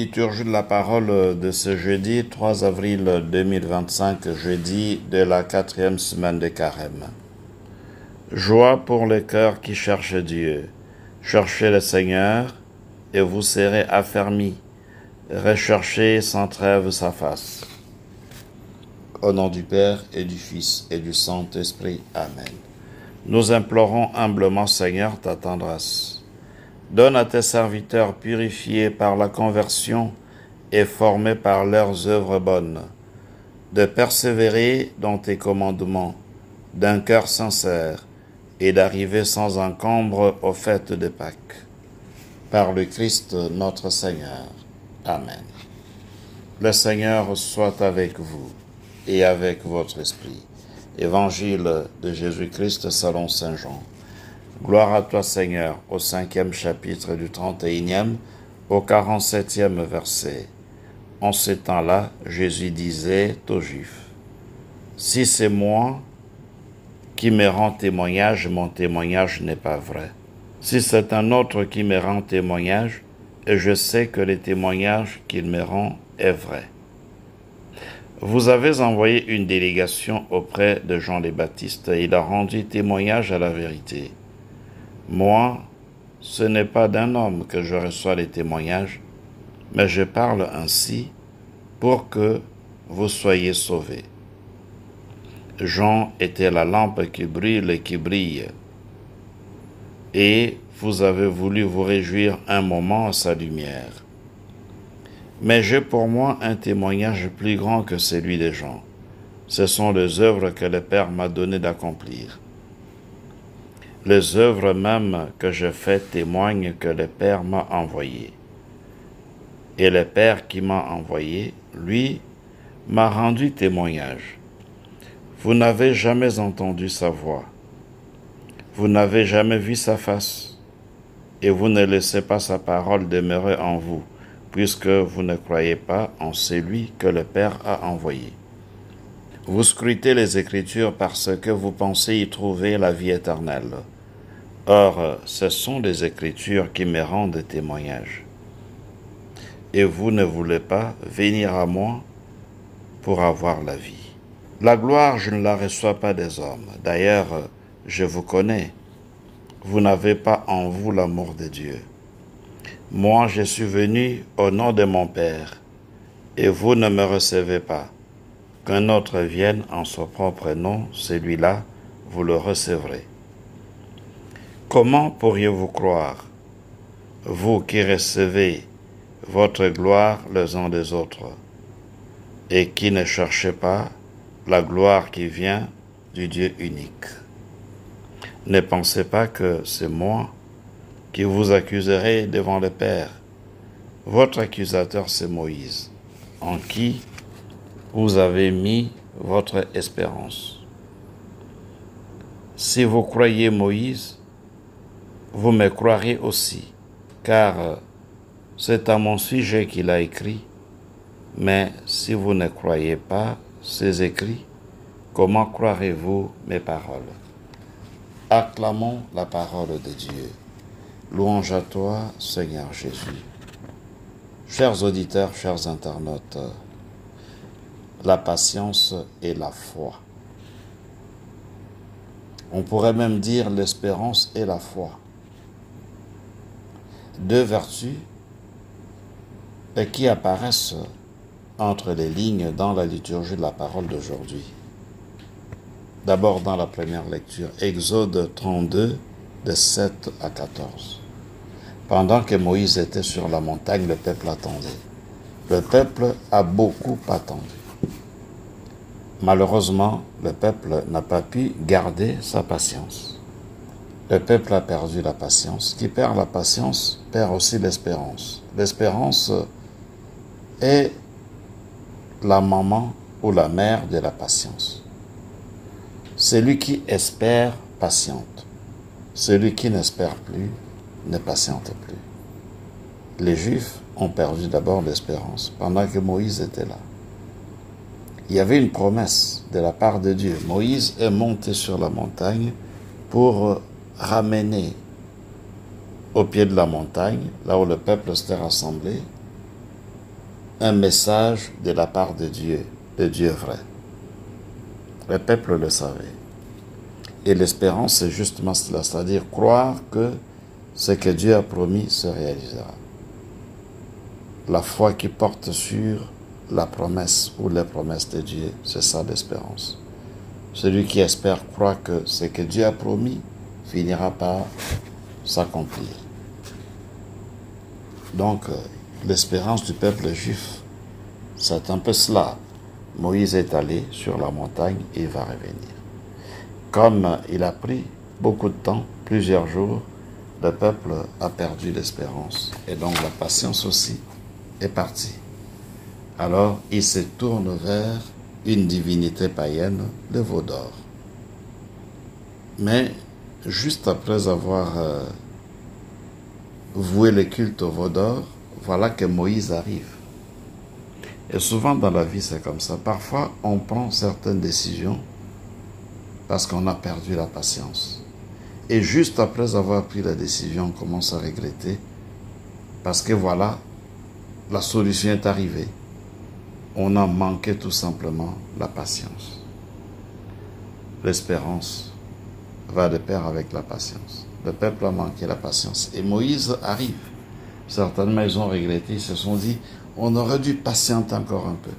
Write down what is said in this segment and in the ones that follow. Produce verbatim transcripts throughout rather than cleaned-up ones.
Liturgie de la parole de ce jeudi trois avril deux mille vingt-cinq, jeudi de la quatrième semaine de Carême. Joie pour les cœurs qui cherchent Dieu. Cherchez le Seigneur et vous serez affermis. Recherchez sans trêve sa face. Au nom du Père et du Fils et du Saint-Esprit. Amen. Nous implorons humblement, Seigneur, ta tendresse. Donne à tes serviteurs purifiés par la conversion et formés par leurs œuvres bonnes, de persévérer dans tes commandements, d'un cœur sincère, et d'arriver sans encombre aux fêtes de Pâques. Par le Christ notre Seigneur. Amen. Le Seigneur soit avec vous et avec votre esprit. Évangile de Jésus-Christ selon saint Jean. Gloire à toi, Seigneur, au cinquième chapitre du trente et unième, au quarante-septième verset. En ce temps-là, Jésus disait aux Juifs, « Si c'est moi qui me rend témoignage, mon témoignage n'est pas vrai. Si c'est un autre qui me rend témoignage, et je sais que le témoignage qu'il me rend est vrai. Vous avez envoyé une délégation auprès de Jean le Baptiste, et il a rendu témoignage à la vérité. Moi, ce n'est pas d'un homme que je reçois les témoignages, mais je parle ainsi pour que vous soyez sauvés. Jean était la lampe qui brûle et qui brille, et vous avez voulu vous réjouir un moment à sa lumière. Mais j'ai pour moi un témoignage plus grand que celui des gens. Ce sont les œuvres que le Père m'a donné d'accomplir. Les œuvres mêmes que je fais témoignent que le Père m'a envoyé. Et le Père qui m'a envoyé, lui, m'a rendu témoignage. Vous n'avez jamais entendu sa voix. Vous n'avez jamais vu sa face. Et vous ne laissez pas sa parole demeurer en vous, puisque vous ne croyez pas en celui que le Père a envoyé. Vous scrutez les Écritures parce que vous pensez y trouver la vie éternelle. Or, ce sont les Écritures qui me rendent témoignage. Et vous ne voulez pas venir à moi pour avoir la vie. La gloire, je ne la reçois pas des hommes. D'ailleurs, je vous connais. Vous n'avez pas en vous l'amour de Dieu. Moi, je suis venu au nom de mon Père, et vous ne me recevez pas. Qu'un autre vienne en son propre nom, celui-là, vous le recevrez. Comment pourriez-vous croire, vous qui recevez votre gloire les uns des autres, et qui ne cherchez pas la gloire qui vient du Dieu unique? Ne pensez pas que c'est moi qui vous accuserai devant le Père. Votre accusateur, c'est Moïse, en qui vous avez mis votre espérance. Si vous croyez Moïse, vous me croirez aussi, car c'est à mon sujet qu'il a écrit. Mais si vous ne croyez pas ces écrits, comment croirez-vous mes paroles? Acclamons la parole de Dieu. Louange à toi, Seigneur Jésus. Chers auditeurs, chers internautes, la patience et la foi. On pourrait même dire l'espérance et la foi. Deux vertus qui apparaissent entre les lignes dans la liturgie de la parole d'aujourd'hui. D'abord dans la première lecture, Exode trente-deux, de sept à quatorze. Pendant que Moïse était sur la montagne, le peuple attendait. Le peuple a beaucoup attendu. Malheureusement, le peuple n'a pas pu garder sa patience. Le peuple a perdu la patience. Qui perd la patience perd aussi l'espérance. L'espérance est la maman ou la mère de la patience. Celui qui espère patiente. Celui qui n'espère plus ne patiente plus. Les Juifs ont perdu d'abord l'espérance pendant que Moïse était là. Il y avait une promesse de la part de Dieu. Moïse est monté sur la montagne pour ramener au pied de la montagne, là où le peuple s'était rassemblé, un message de la part de Dieu, de Dieu vrai. Le peuple le savait. Et l'espérance, c'est justement cela, c'est-à-dire croire que ce que Dieu a promis se réalisera. La foi qui porte sur la promesse ou les promesses de Dieu, c'est ça l'espérance. Celui qui espère croit que ce que Dieu a promis finira par s'accomplir. Donc, l'espérance du peuple juif, c'est un peu cela. Moïse est allé sur la montagne et il va revenir. Comme il a pris beaucoup de temps, plusieurs jours, le peuple a perdu l'espérance. Et donc la patience aussi est partie. Alors il se tourne vers une divinité païenne, le veau d'or. Mais juste après avoir euh, voué le culte au veau d'or, voilà que Moïse arrive. Et souvent dans la vie, c'est comme ça. Parfois, on prend certaines décisions parce qu'on a perdu la patience. Et juste après avoir pris la décision, on commence à regretter parce que voilà, la solution est arrivée. On a manqué tout simplement la patience. L'espérance va de pair avec la patience. Le peuple a manqué la patience. Et Moïse arrive. Certainement, ils ont regretté, ils se sont dit, on aurait dû patienter encore un peu.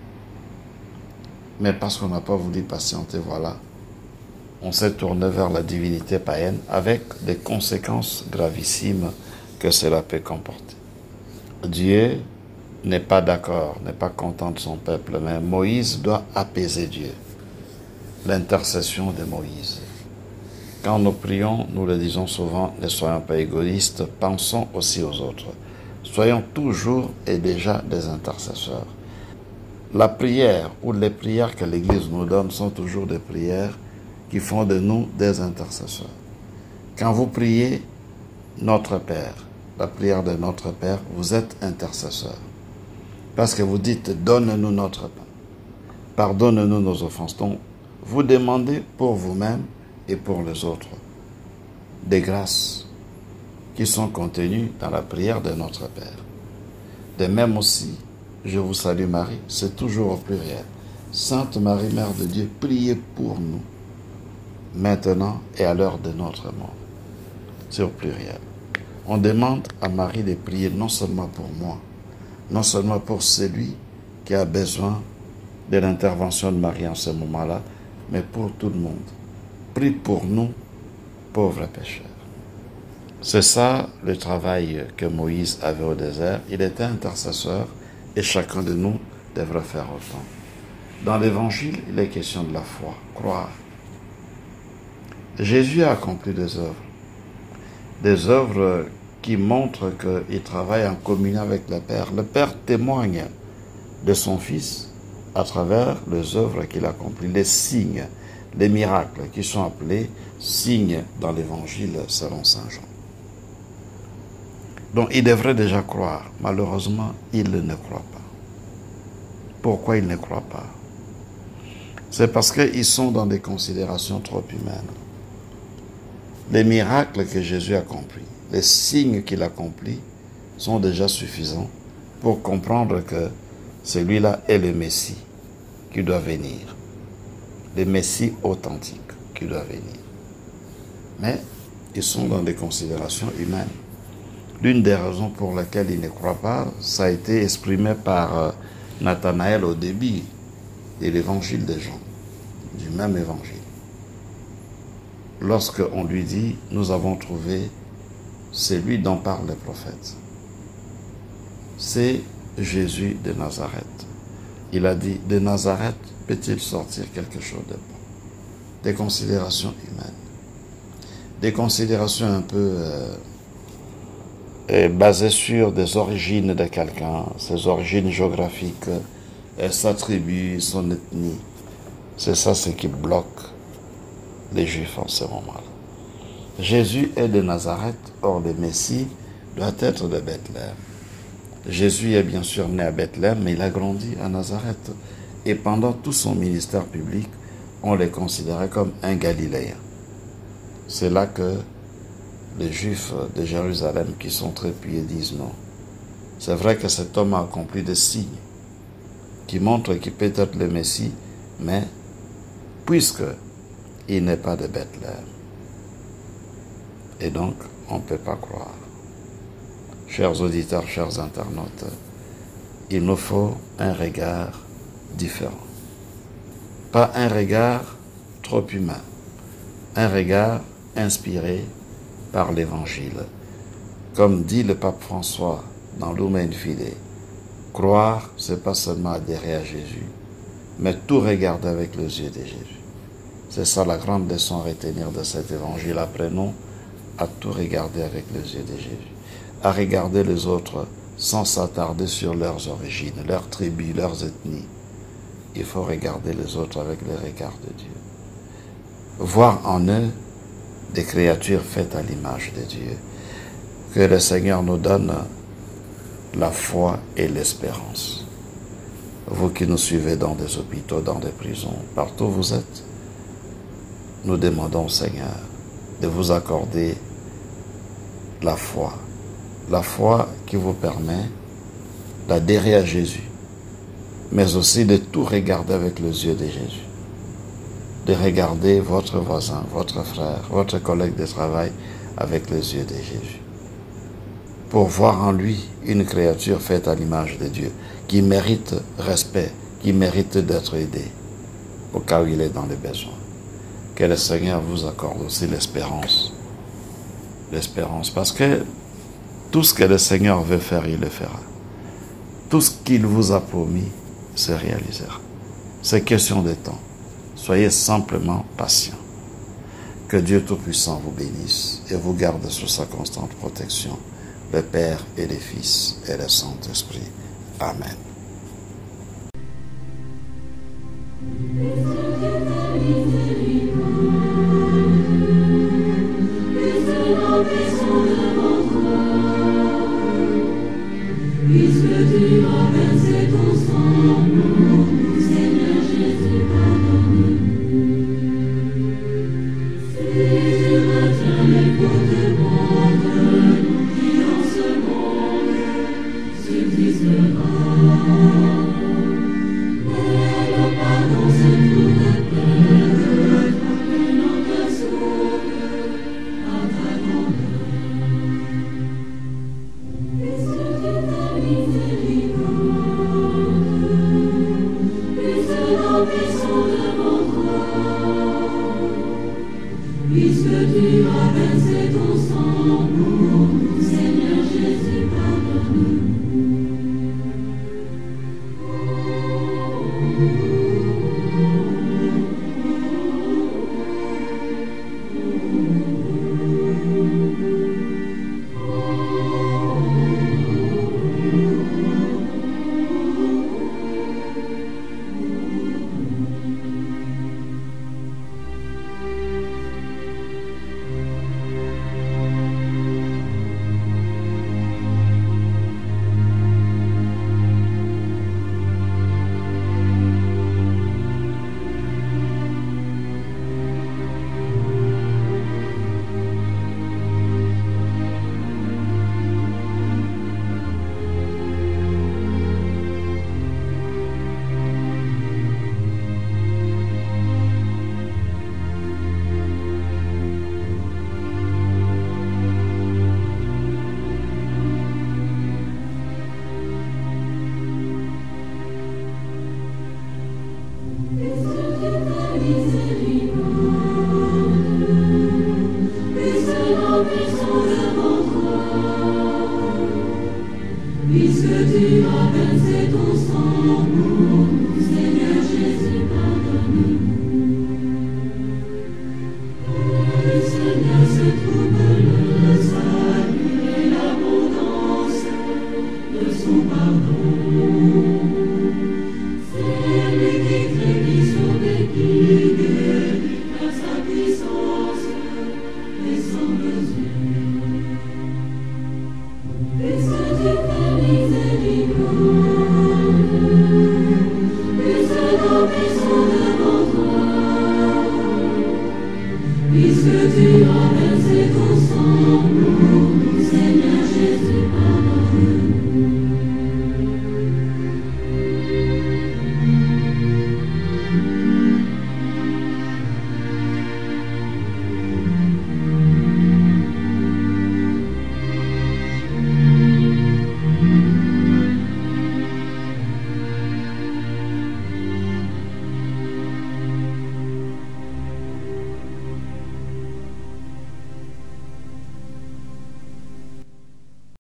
Mais parce qu'on n'a pas voulu patienter, voilà, on s'est tourné vers la divinité païenne avec des conséquences gravissimes que cela peut comporter. Dieu n'est pas d'accord, n'est pas content de son peuple, mais Moïse doit apaiser Dieu. L'intercession de Moïse. Quand nous prions, nous le disons souvent, ne soyons pas égoïstes, pensons aussi aux autres. Soyons toujours et déjà des intercesseurs. La prière ou les prières que l'Église nous donne sont toujours des prières qui font de nous des intercesseurs. Quand vous priez Notre Père, la prière de Notre Père, vous êtes intercesseur. Parce que vous dites, donne-nous notre pain. Pardonne-nous nos offenses. Donc, vous demandez pour vous-même et pour les autres des grâces qui sont contenues dans la prière de notre Père. De même aussi, je vous salue Marie, c'est toujours au pluriel. Sainte Marie, Mère de Dieu, priez pour nous, maintenant et à l'heure de notre mort. C'est au pluriel. On demande à Marie de prier non seulement pour moi, non seulement pour celui qui a besoin de l'intervention de Marie en ce moment-là, mais pour tout le monde. Prie pour nous, pauvres pécheurs. C'est ça le travail que Moïse avait au désert. Il était intercesseur et chacun de nous devrait faire autant. Dans l'Évangile, il est question de la foi, croire. Jésus a accompli des œuvres. Des œuvres qui montrent qu'il travaille en communion avec le Père. Le Père témoigne de son Fils à travers les œuvres qu'il accomplit, les signes, les miracles qui sont appelés signes dans l'Évangile selon Saint Jean. Donc il devrait déjà croire. Malheureusement, il ne croit pas. Pourquoi il ne croit pas? C'est parce qu'ils sont dans des considérations trop humaines. Les miracles que Jésus accomplit, les signes qu'il accomplit sont déjà suffisants pour comprendre que celui-là est le Messie qui doit venir. Le Messie authentique qui doit venir. Mais ils sont dans des considérations humaines. L'une des raisons pour lesquelles ils ne croient pas, ça a été exprimé par Nathanaël au début de l'évangile de Jean, du même évangile. Lorsqu'on lui dit, nous avons trouvé celui dont parlent les prophètes. C'est Jésus de Nazareth. Il a dit, de Nazareth peut-il sortir quelque chose de bon? Des considérations humaines. Des considérations un peu euh, basées sur des origines de quelqu'un, ses origines géographiques, et sa tribu, son ethnie. C'est ça ce qui bloque les Juifs en ce moment-là. Jésus est de Nazareth, or le Messie doit être de Bethléem. Jésus est bien sûr né à Bethléem, mais il a grandi à Nazareth. Et pendant tout son ministère public, on le considérait comme un Galiléen. C'est là que les Juifs de Jérusalem, qui sont très pieux, disent non. C'est vrai que cet homme a accompli des signes qui montrent qu'il peut être le Messie, mais puisque il n'est pas de Bethléem, et donc on ne peut pas croire. Chers auditeurs, chers internautes, il nous faut un regard différent. Pas un regard trop humain, un regard inspiré par l'Évangile. Comme dit le pape François dans Lumen Fide, croire, ce n'est pas seulement adhérer à Jésus, mais tout regarder avec les yeux de Jésus. C'est ça la grande leçon à retenir de cet évangile. Apprenons à tout regarder avec les yeux de Jésus, à regarder les autres sans s'attarder sur leurs origines, leurs tribus, leurs ethnies. Il faut regarder les autres avec le regard de Dieu. Voir en eux des créatures faites à l'image de Dieu. Que le Seigneur nous donne la foi et l'espérance. Vous qui nous suivez dans des hôpitaux, dans des prisons, partout où vous êtes, nous demandons au Seigneur de vous accorder la foi. La foi qui vous permet d'adhérer à Jésus, mais aussi de tout regarder avec les yeux de Jésus. De regarder votre voisin, votre frère, votre collègue de travail avec les yeux de Jésus. Pour voir en lui une créature faite à l'image de Dieu, qui mérite respect, qui mérite d'être aidé, au cas où il est dans les besoins. Que le Seigneur vous accorde aussi l'espérance. L'espérance, parce que tout ce que le Seigneur veut faire, il le fera. Tout ce qu'il vous a promis se réalisera. C'est question de temps. Soyez simplement patients. Que Dieu Tout-Puissant vous bénisse et vous garde sous sa constante protection, le Père et le Fils et le Saint-Esprit. Amen.